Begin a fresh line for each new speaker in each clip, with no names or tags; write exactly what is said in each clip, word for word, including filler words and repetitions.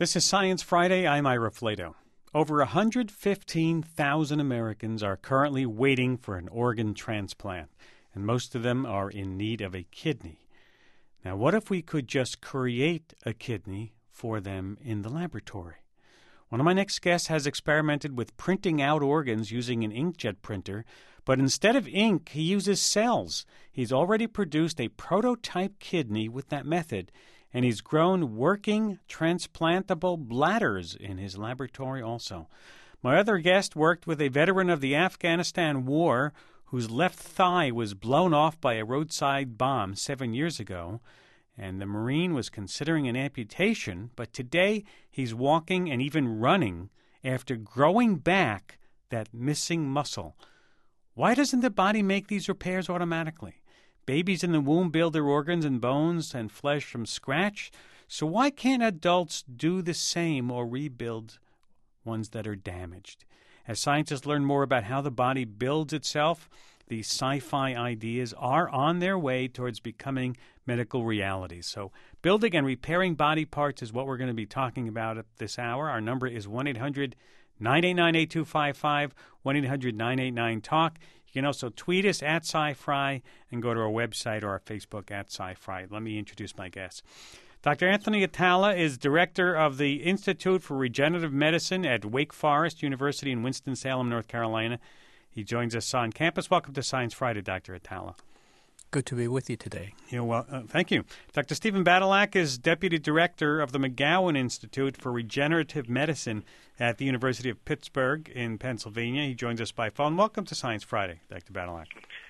This is Science Friday. I'm Ira Flato. Over one hundred fifteen thousand Americans are currently waiting for an organ transplant, and most of them are in need of a kidney. Now, what if we could just create a kidney for them in the laboratory? One of my next guests has experimented with printing out organs using an inkjet printer, but instead of ink, he uses cells. He's already produced a prototype kidney with that method, and he's grown working transplantable bladders in his laboratory also. My other guest worked with a veteran of the Afghanistan War whose left thigh was blown off by a roadside bomb seven years ago, and the Marine was considering an amputation, but today he's walking and even running after growing back that missing muscle. Why doesn't the body make these repairs automatically? Babies in the womb build their organs and bones and flesh from scratch, so why can't adults do the same or rebuild ones that are damaged? As scientists learn more about how the body builds itself, these sci-fi ideas are on their way towards becoming medical realities. So building and repairing body parts is what we're going to be talking about at this hour. Our number is one eight hundred nine eight nine eight two five five, one eight hundred nine eight nine talk. You can also tweet us at SciFri and go to our website or our Facebook at SciFri. Let me introduce my guests. Doctor Anthony Atala is director of the Institute for Regenerative Medicine at Wake Forest University in Winston-Salem, North Carolina. He joins us on campus. Welcome to Science Friday, Doctor Atala.
Good to be with you today.
Yeah, well, uh, thank you. Doctor Stephen Badylak is Deputy Director of the McGowan Institute for Regenerative Medicine at the University of Pittsburgh in Pennsylvania. He joins us by phone. Welcome to Science Friday, Doctor Badylak.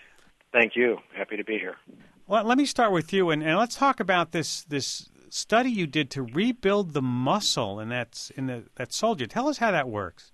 Thank you. Happy to be here.
Well, let me start with you, and, and let's talk about this this study you did to rebuild the muscle in that, in the, that soldier. Tell us how that works.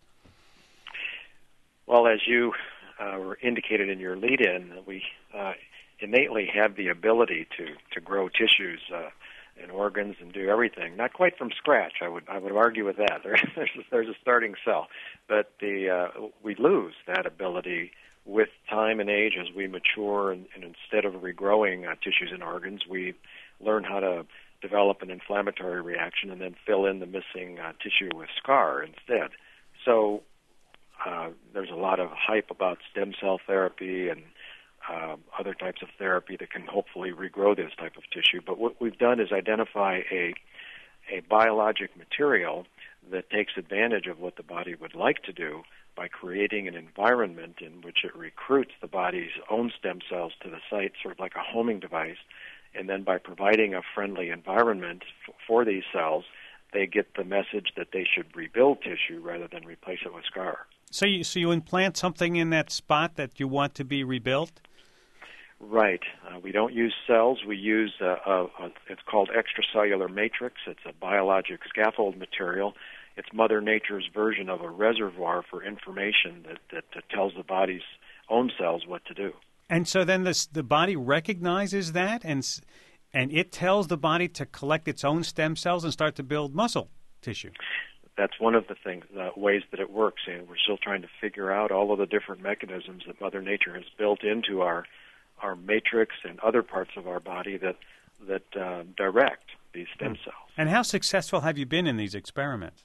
Well, as you uh, were indicated in your lead-in, we uh, innately have the ability to, to grow tissues uh, and organs and do everything. Not quite from scratch. I would I would argue with that. There, there's, a, there's a starting cell, but the uh, we lose that ability with time and age as we mature. And, and instead of regrowing uh, tissues and organs, we learn how to develop an inflammatory reaction and then fill in the missing uh, tissue with scar instead. So uh, there's a lot of hype about stem cell therapy and uh, other types of therapy that can hopefully regrow this type of tissue. But what we've done is identify a a biologic material that takes advantage of what the body would like to do by creating an environment in which it recruits the body's own stem cells to the site, sort of like a homing device. And then by providing a friendly environment f- for these cells, they get the message that they should rebuild tissue rather than replace it with scar.
So you, so you implant something in that spot that you want to be rebuilt?
Right. Uh, we don't use cells. We use a, a, a, it's called extracellular matrix. It's a biologic scaffold material. It's Mother Nature's version of a reservoir for information that, that, that tells the body's own cells what to do.
And so then this, the body recognizes that, and and it tells the body to collect its own stem cells and start to build muscle tissue.
That's one of the things, uh, ways that it works, and we're still trying to figure out all of the different mechanisms that Mother Nature has built into our our matrix and other parts of our body that that uh, direct these stem cells.
And how successful have you been in these experiments?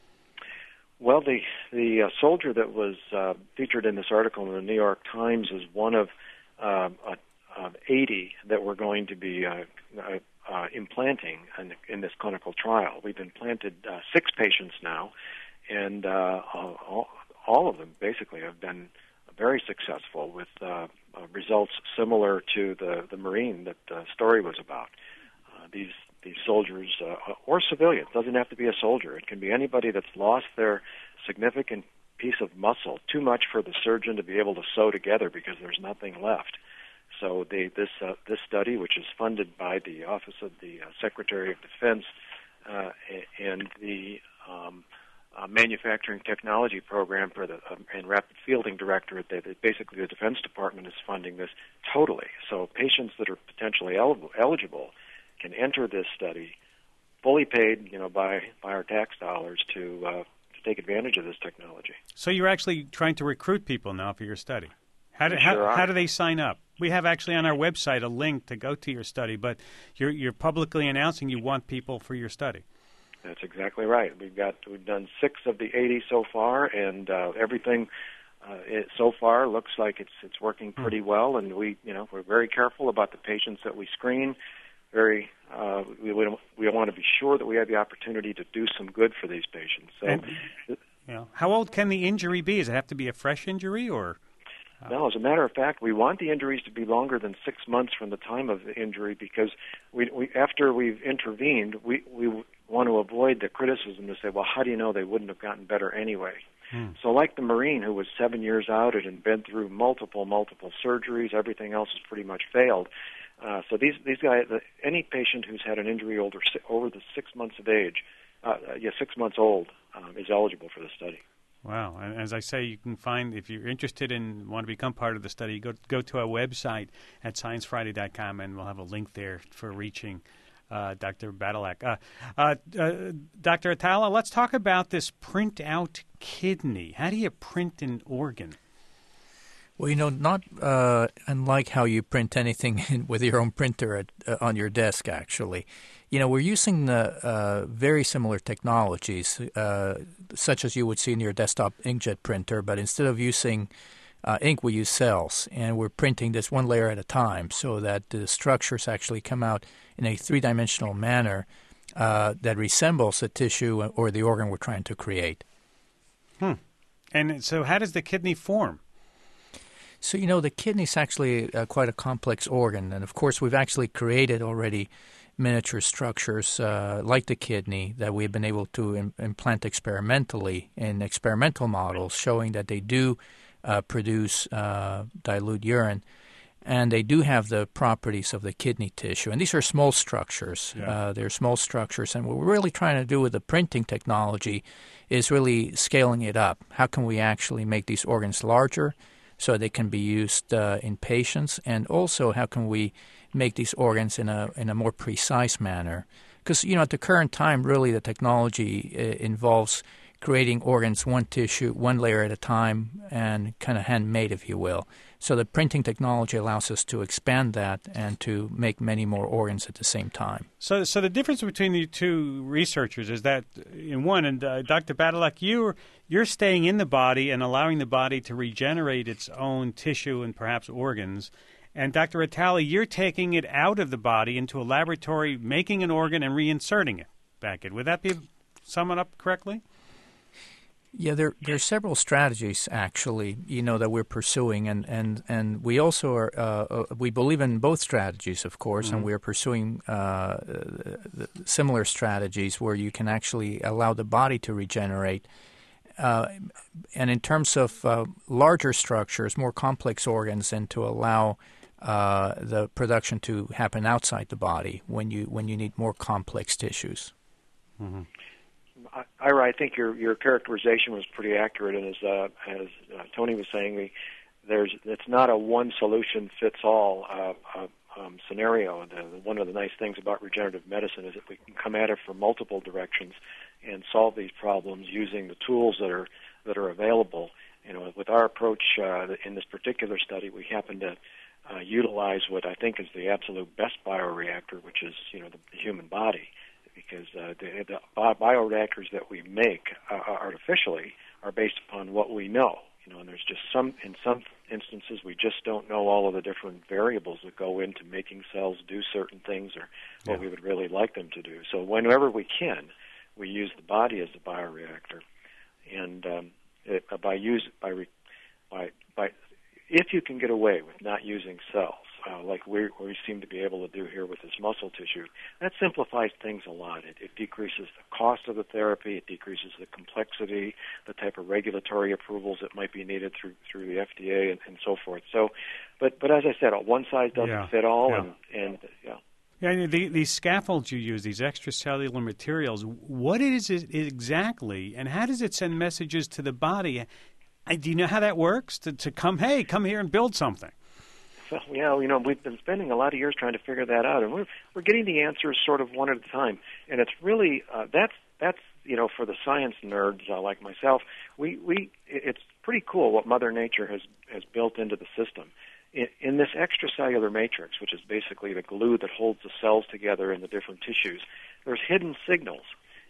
Well, the the uh, soldier that was uh, featured in this article in the New York Times is one of uh, uh, uh, eighty that we're going to be uh, uh, uh, implanting in, in this clinical trial. We've implanted uh, six patients now, and uh, all, all of them basically have been very successful with uh, uh, results similar to the, the Marine that the story was about. Uh, these these soldiers, uh, or civilians, doesn't have to be a soldier. It can be anybody that's lost their significant piece of muscle, too much for the surgeon to be able to sew together because there's nothing left. So they, this uh, this study, which is funded by the Office of the uh, Secretary of Defense uh, and the um, uh, Manufacturing Technology Program for the uh, and Rapid Fielding Directorate, they, they, basically the Defense Department is funding this totally. So patients that are potentially el- eligible can enter this study, fully paid, you know, by by our tax dollars to uh, to take advantage of this technology.
So you're actually trying to recruit people now for your study. How do
We sure
how,
are.
how do they sign up? We have actually on our website a link to go to your study, but you're you're publicly announcing you want people for your study.
That's exactly right. We've got we've done six of the eighty so far, and uh, everything uh, it, so far looks like it's it's working pretty well. And we you know we're very careful about the patients that we screen. Very uh, we we, we want to be sure that we have the opportunity to do some good for these patients. So,
and, you know, how old can the injury be? Does it have to be a fresh injury or?
No, as a matter of fact, we want the injuries to be longer than six months from the time of the injury because we, we after we've intervened, we, we want to avoid the criticism to say, well, how do you know they wouldn't have gotten better anyway? Hmm. So like the Marine who was seven years out and been through multiple, multiple surgeries, everything else has pretty much failed. Uh, so these these guys, any patient who's had an injury over, over the six months of age, uh, yeah, six months old, um, is eligible for the study.
Wow. And as I say, you can find, if you're interested and want to become part of the study, go go to our website at science friday dot com, and we'll have a link there for reaching uh, Doctor Badylak. Uh, uh, uh, Doctor Atala, let's talk about this print-out kidney. How do you print an organ?
Well, you know, not uh, unlike how you print anything in, with your own printer at, uh, on your desk, actually. You know, we're using the, uh, very similar technologies, uh, such as you would see in your desktop inkjet printer, but instead of using uh, ink, we use cells, and we're printing this one layer at a time so that the structures actually come out in a three-dimensional manner uh, that resembles the tissue or the organ we're trying to create.
Hmm. And so how does the kidney form?
So, you know, the kidney is actually uh, quite a complex organ, and of course we've actually created already miniature structures uh, like the kidney that we've been able to im- implant experimentally in experimental models showing that they do uh, produce uh, dilute urine, and they do have the properties of the kidney tissue. And these are small structures. Yeah. Uh, they're small structures, and what we're really trying to do with the printing technology is really scaling it up. How can we actually make these organs larger so they can be used uh, in patients, and also how can we make these organs in a in a more precise manner? Because, you know, at the current time, really the technology uh, involves creating organs one tissue, one layer at a time, and kind of handmade, if you will. So the printing technology allows us to expand that and to make many more organs at the same time.
So so the difference between the two researchers is that, in one, and uh, Doctor Badylak, you're, you're staying in the body and allowing the body to regenerate its own tissue and perhaps organs. And Doctor Atala, you're taking it out of the body into a laboratory, making an organ and reinserting it back in. Would that be sum it up correctly?
Yeah, there there are several strategies actually, you know, that we're pursuing, and and, and we also are uh, we believe in both strategies, of course, mm-hmm. and we are pursuing uh, similar strategies where you can actually allow the body to regenerate. Uh, and in terms of uh, larger structures, more complex organs, and to allow uh, the production to happen outside the body when you when you need more complex tissues.
Mm-hmm. Ira, I think your your characterization was pretty accurate, and as uh, as uh, Tony was saying, we, there's it's not a one solution fits all uh, uh, um, scenario. The, one of the nice things about regenerative medicine is that we can come at it from multiple directions and solve these problems using the tools that are that are available. You know, with our approach uh, in this particular study, we happen to uh, utilize what I think is the absolute best bioreactor, which is you know the, the human body. Because uh, the, the bioreactors that we make uh, artificially are based upon what we know. You know, and there's just some, in some instances, we just don't know all of the different variables that go into making cells do certain things or what yeah. we would really like them to do. So whenever we can, we use the body as the bioreactor, and um, it, by use by by by if you can get away with not using cells. Uh, like we we seem to be able to do here with this muscle tissue, that simplifies things a lot. It, it decreases the cost of the therapy. It decreases the complexity, the type of regulatory approvals that might be needed through through the F D A and, and so forth. So, but but as I said, one size doesn't
yeah.
fit all,
yeah.
and and yeah.
Yeah, the, these scaffolds you use, these extracellular materials, what is it exactly, and how does it send messages to the body? Do you know how that works? To to come, hey, come here and build something.
Well, yeah, you know, we've been spending a lot of years trying to figure that out, and we're we're getting the answers sort of one at a time. And it's really uh, that's that's you know for the science nerds uh, like myself, we we it's pretty cool what Mother Nature has has built into the system. In, in this extracellular matrix, which is basically the glue that holds the cells together in the different tissues, there's hidden signals.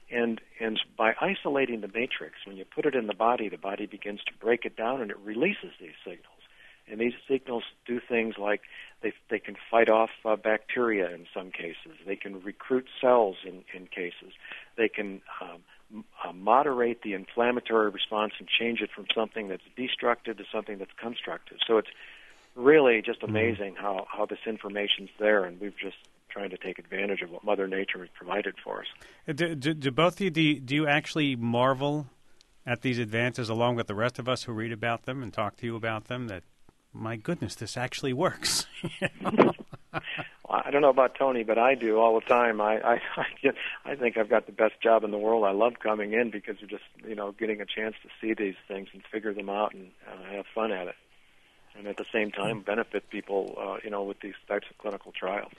And and by isolating the matrix, when you put it in the body, the body begins to break it down and it releases these signals. And these signals do things like they they can fight off uh, bacteria in some cases. They can recruit cells in, in cases. They can um, uh, moderate the inflammatory response and change it from something that's destructive to something that's constructive. So it's really just amazing mm-hmm. how, how this information's there, and we've just trying to take advantage of what Mother Nature has provided for us.
Do, do, do both of you, do, you, do you actually marvel at these advances along with the rest of us who read about them and talk to you about them, that, my goodness, this actually works?
Well, I don't know about Tony, but I do all the time. I, I, I, get, I think I've got the best job in the world. I love coming in because you're just, you know, getting a chance to see these things and figure them out and uh, have fun at it. And at the same time, benefit people, uh, you know, with these types of clinical trials.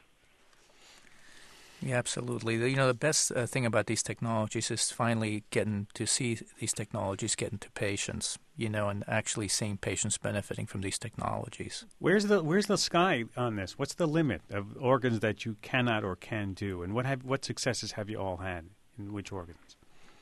Yeah, absolutely. You know, the best uh, thing about these technologies is finally getting to see these technologies getting to patients, you know, and actually seeing patients benefiting from these technologies.
Where's the where's the sky on this? What's the limit of organs that you cannot or can do? And what have what successes have you all had in which organs?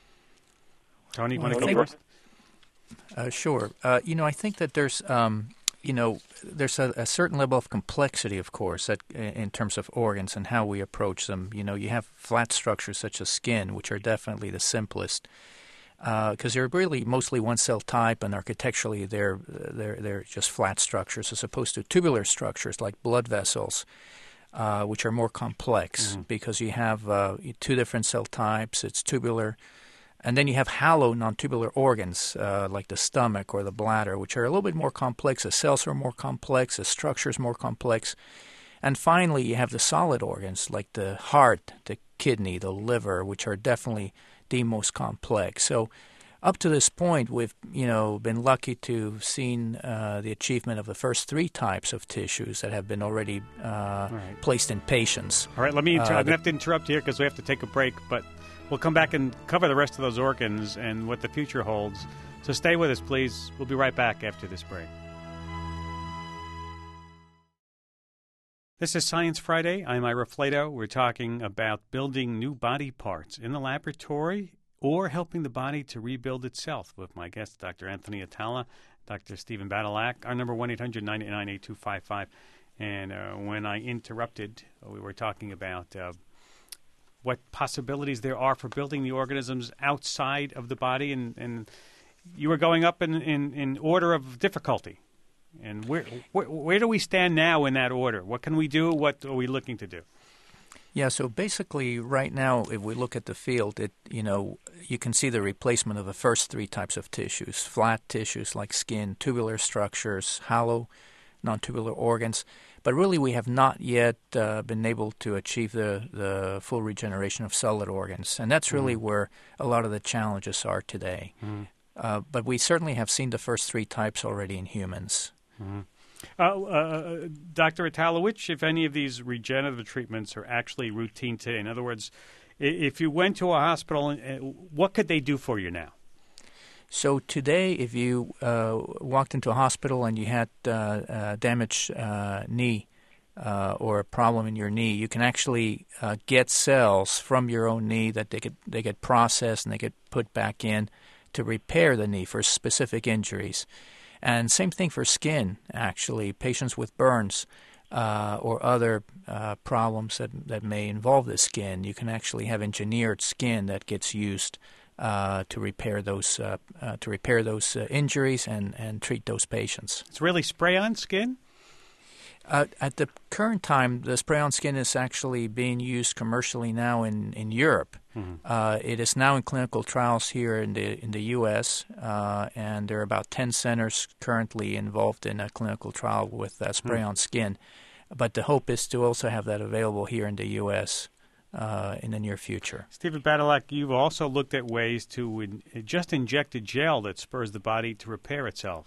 Tony, you
well,
want to go first?
Uh, sure. Uh, you know, I think that there's... Um, You know, there's a, a certain level of complexity, of course, that, in terms of organs and how we approach them. You know, you have flat structures such as skin, which are definitely the simplest, because uh, they're really mostly one cell type, and architecturally they're they're they're just flat structures, as opposed to tubular structures like blood vessels, uh, which are more complex mm-hmm. because you have uh, two different cell types. It's tubular. And then you have hollow non-tubular organs uh, like the stomach or the bladder, which are a little bit more complex. The cells are more complex. The structure is more complex. And finally, you have the solid organs like the heart, the kidney, the liver, which are definitely the most complex. So up to this point, we've you know been lucky to have seen uh, the achievement of the first three types of tissues that have been already uh, right. placed in patients.
All right, let me. Inter-
uh,
I'm going to have to interrupt here because we have to take a break, but we'll come back and cover the rest of those organs and what the future holds. So stay with us, please. We'll be right back after this break. This is Science Friday. I'm Ira Flato. We're talking about building new body parts in the laboratory or helping the body to rebuild itself with my guests, Doctor Anthony Atala, Doctor Stephen Badylak. Our number, one eight hundred nine eight nine eight two five five. And uh, when I interrupted, we were talking about uh, what possibilities there are for building the organisms outside of the body, and, and you were going up in, in, in order of difficulty. And where, where where do we stand now in that order? What can we do? What are we looking to do?
Yeah, so basically right now, if we look at the field, it you know you can see the replacement of the first three types of tissues: flat tissues like skin, tubular structures, hollow, non-tubular organs. But really, we have not yet uh, been able to achieve the, the full regeneration of solid organs. And that's really mm-hmm. where a lot of the challenges are today. Mm-hmm. Uh, but we certainly have seen the first three types already in humans.
Mm-hmm. Uh, uh, Doctor Atala, which, if any of these regenerative treatments are actually routine today? In other words, if you went to a hospital, what could they do for you now?
So today, if you uh, walked into a hospital and you had uh, uh, damaged uh, knee uh, or a problem in your knee, you can actually uh, get cells from your own knee that they get they get processed and they get put back in to repair the knee for specific injuries. And same thing for skin, actually. Patients with burns uh, or other uh, problems that, that may involve the skin, you can actually have engineered skin that gets used Uh, to repair those uh, uh, to repair those uh, injuries and, and treat those patients.
It's really spray-on skin?
Uh, at the current time, the spray-on skin is actually being used commercially now in in Europe. Mm-hmm. Uh, it is now in clinical trials here in the in the U S, uh, and there are about ten centers currently involved in a clinical trial with uh, spray-on mm-hmm. skin. But the hope is to also have that available here in the U S Uh, in the near future.
Stephen Badylak, you've also looked at ways to in, just inject a gel that spurs the body to repair itself.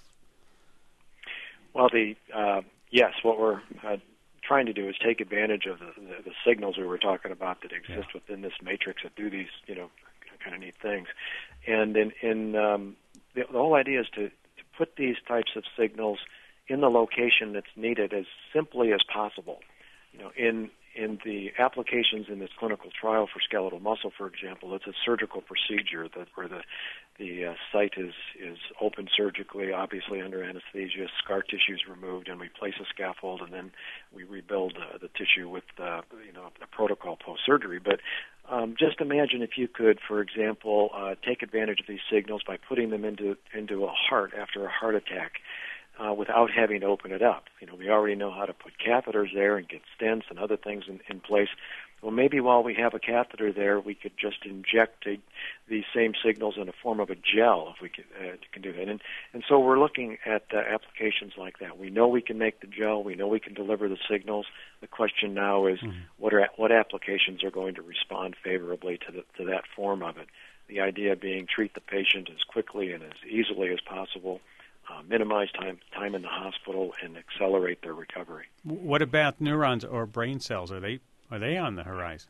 Well, the uh, yes, what we're uh, trying to do is take advantage of the, the, the signals we were talking about that exist yeah. within this matrix that do these, you know, kind of neat things. And in, in um, the, the whole idea is to, to put these types of signals in the location that's needed as simply as possible. You know, in in the applications in this clinical trial for skeletal muscle, for example, it's a surgical procedure that where the the uh, site is is open surgically, obviously under anesthesia, scar tissue is removed, and we place a scaffold, and then we rebuild uh, the tissue with uh, you know a protocol post surgery. But um, just imagine if you could, for example, uh, take advantage of these signals by putting them into into a heart after a heart attack. Uh, without having to open it up. You know, we already know how to put catheters there and get stents and other things in, in place. Well, maybe while we have a catheter there, we could just inject a, these same signals in the form of a gel, if we can, uh, can do that. And, and so we're looking at uh, applications like that. We know we can make the gel. We know we can deliver the signals. The question now is mm-hmm. what are what applications are going to respond favorably to the, to that form of it? The idea being treat the patient as quickly and as easily as possible. Uh, minimize time time in the hospital and accelerate their recovery.
What about neurons or brain cells? Are they are they on the horizon?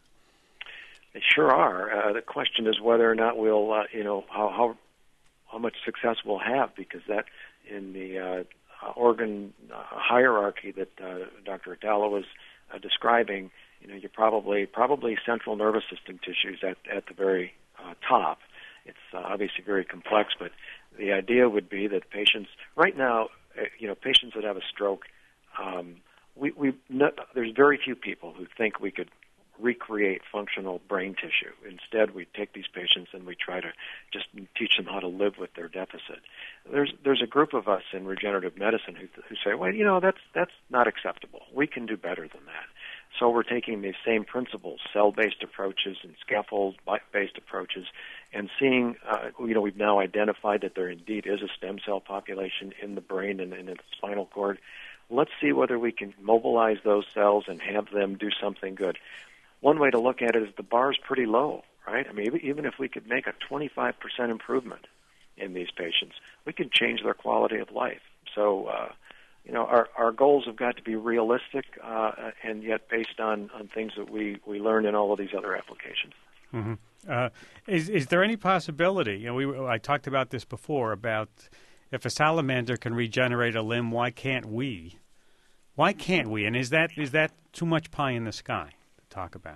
They sure are. Uh, the question is whether or not we'll, uh, you know, how, how how much success we'll have, because that in the uh, organ uh, hierarchy that uh, Doctor Atala was uh, describing, you know, you're probably probably central nervous system tissues at at the very uh, top. It's uh, obviously very complex, but the idea would be that patients, right now, uh, you know, patients that have a stroke, um, we, we not, there's very few people who think we could recreate functional brain tissue. Instead, we take these patients and we try to just teach them how to live with their deficit. There's there's a group of us in regenerative medicine who who say, well, you know, that's that's not acceptable. We can do better than that. So we're taking these same principles, cell-based approaches and scaffold-based approaches, and seeing, uh, you know, we've now identified that there indeed is a stem cell population in the brain and in the spinal cord. Let's see whether we can mobilize those cells and have them do something good. One way to look at it is the bar is pretty low, right? I mean, even if we could make a twenty-five percent improvement in these patients, we could change their quality of life. So, uh, you know, our, our goals have got to be realistic uh, and yet based on, on things that we, we learn in all of these other applications.
Mm-hmm. Uh, is is there any possibility, you know, we I talked about this before, about if a salamander can regenerate a limb, why can't we? Why can't we? And is that is that too much pie in the sky to talk about?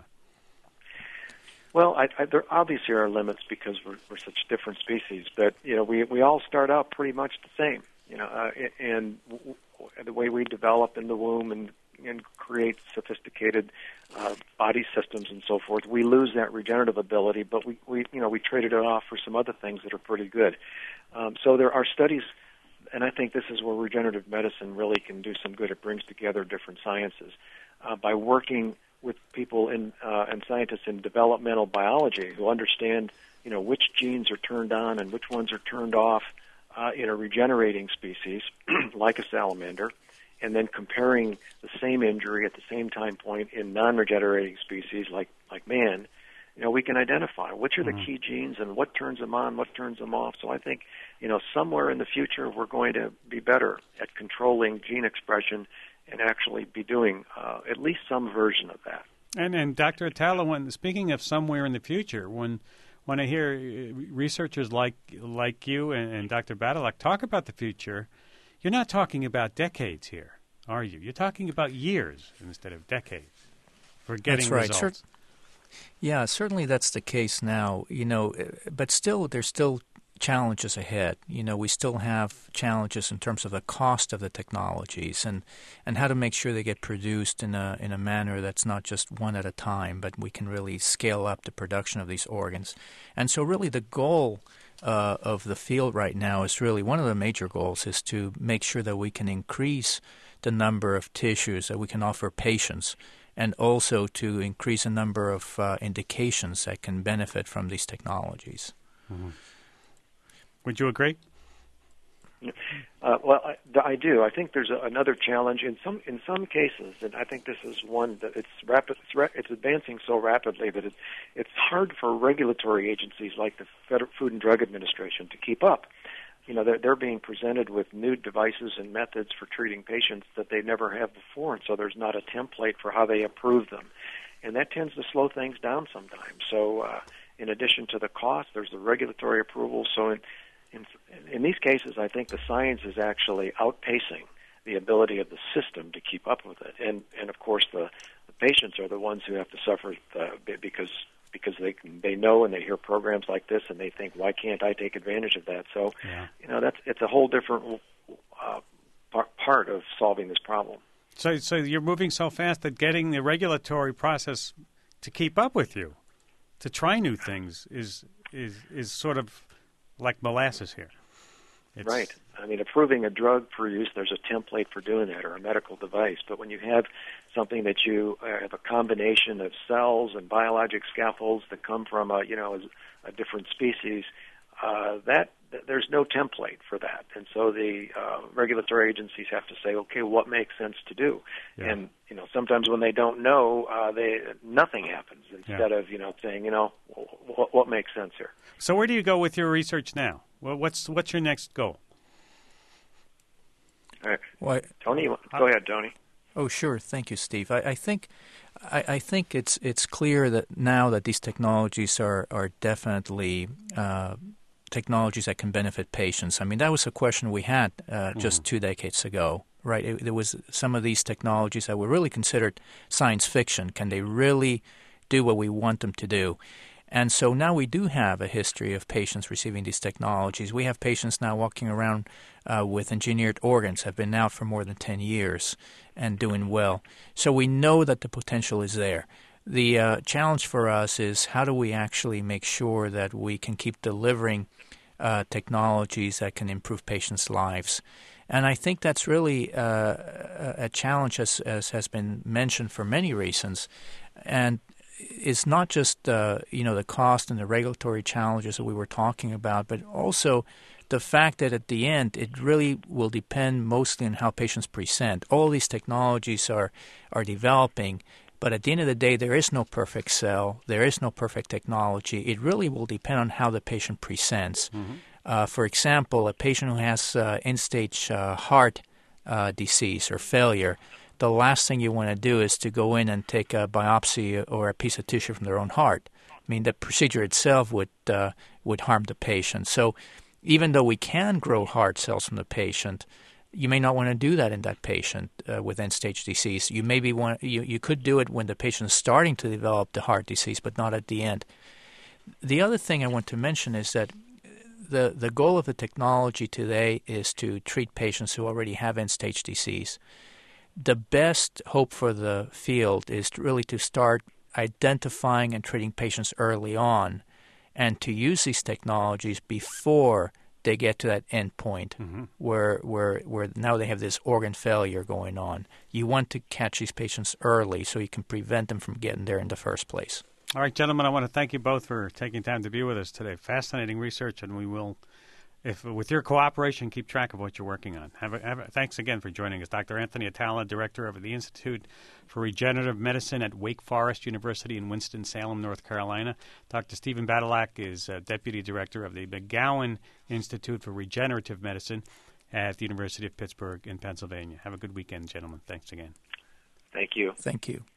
Well, I, I, there obviously are limits because we're, we're such different species, but, you know, we, we all start out pretty much the same, you know, uh, and w- the way we develop in the womb and and create sophisticated uh, body systems and so forth, we lose that regenerative ability, but we, we you know we traded it off for some other things that are pretty good. Um, so there are studies, and I think this is where regenerative medicine really can do some good. It brings together different sciences uh, by working with people in uh, and scientists in developmental biology who understand, you know, which genes are turned on and which ones are turned off uh, in a regenerating species like a salamander, and then comparing the same injury at the same time point in non-regenerating species like, like man, you know, we can identify which are the mm-hmm. key genes and what turns them on, what turns them off. So I think, you know, somewhere in the future we're going to be better at controlling gene expression and actually be doing uh, at least some version of that.
And and Doctor Atala, when speaking of somewhere in the future, when when I hear researchers like like you and, and Doctor Badylak talk about the future, you're not talking about decades here, are you? You're talking about years instead of decades for getting
that's right.
results.
Cer- yeah, certainly that's the case now. You know, but still, there's still challenges ahead. You know, we still have challenges in terms of the cost of the technologies and, and how to make sure they get produced in a in a manner that's not just one at a time, but we can really scale up the production of these organs. And so, really, the goal Uh, of the field right now is really one of the major goals is to make sure that we can increase the number of tissues that we can offer patients and also to increase the number of uh, indications that can benefit from these technologies.
Mm-hmm. Would you agree?
Uh, well, I, I do. I think there's a, another challenge in some in some cases, and I think this is one that it's rapid. It's, ra- it's advancing so rapidly that it, it's hard for regulatory agencies like the Federal Food and Drug Administration to keep up. You know, they're, they're being presented with new devices and methods for treating patients that they never have before, and so there's not a template for how they approve them, and that tends to slow things down sometimes. So, uh, in addition to the cost, there's the regulatory approval. So. In, In, in these cases, I think the science is actually outpacing the ability of the system to keep up with it. And, and of course, the, the patients are the ones who have to suffer uh, because because they they know and they hear programs like this and they think, why can't I take advantage of that? So,
yeah.
you know, that's it's a whole different uh, part of solving this problem.
So, so you're moving so fast that getting the regulatory process to keep up with you, to try new things, is is is sort of like molasses here. It's,
right. I mean, approving a drug for use, there's a template for doing that, or a medical device. But when you have something that you uh, have a combination of cells and biologic scaffolds that come from a, you know, a, a different species, uh, that there's no template for that. And so the uh, regulatory agencies have to say, okay, what makes sense to do? Yeah. And, you know, sometimes when they don't know, uh, they nothing happens instead yeah. of, you know, saying, you know, what, what makes sense here?
So where do you go with your research now? Well, what's what's your next goal?
All right.
Well,
Tony, go ahead, Tony.
Oh, sure. Thank you, Steve. I, I think I, I think it's it's clear that now that these technologies are are definitely uh, technologies that can benefit patients. I mean, that was a question we had uh, just mm-hmm. two decades ago, right? It, there was some of these technologies that were really considered science fiction. Can they really do what we want them to do? And so now we do have a history of patients receiving these technologies. We have patients now walking around uh, with engineered organs, have been out for more than ten years and doing well. So we know that the potential is there. The uh, challenge for us is how do we actually make sure that we can keep delivering uh, technologies that can improve patients' lives. And I think that's really uh, a challenge, as, as has been mentioned, for many reasons. And it's not just uh, you know the cost and the regulatory challenges that we were talking about, but also the fact that at the end it really will depend mostly on how patients present. All these technologies are are developing, but at the end of the day, there is no perfect cell, there is no perfect technology. It really will depend on how the patient presents. Mm-hmm. Uh, for example, a patient who has uh, end-stage uh, heart uh, disease or failure, the last thing you want to do is to go in and take a biopsy or a piece of tissue from their own heart. I mean, the procedure itself would uh, would harm the patient. So even though we can grow heart cells from the patient, you may not want to do that in that patient uh, with end-stage disease. You maybe want you, you could do it when the patient is starting to develop the heart disease, but not at the end. The other thing I want to mention is that the, the goal of the technology today is to treat patients who already have end-stage disease. The best hope for the field is to really to start identifying and treating patients early on and to use these technologies before they get to that end point mm-hmm. where, where, where now they have this organ failure going on. You want to catch these patients early so you can prevent them from getting there in the first place.
All right, gentlemen, I want to thank you both for taking time to be with us today. Fascinating research, and we will, if with your cooperation, keep track of what you're working on. Have a, have a, thanks again for joining us. Doctor Anthony Atala, Director of the Institute for Regenerative Medicine at Wake Forest University in Winston-Salem, North Carolina. Doctor Stephen Badylak is uh, Deputy Director of the McGowan Institute for Regenerative Medicine at the University of Pittsburgh in Pennsylvania. Have a good weekend, gentlemen. Thanks again.
Thank you.
Thank you.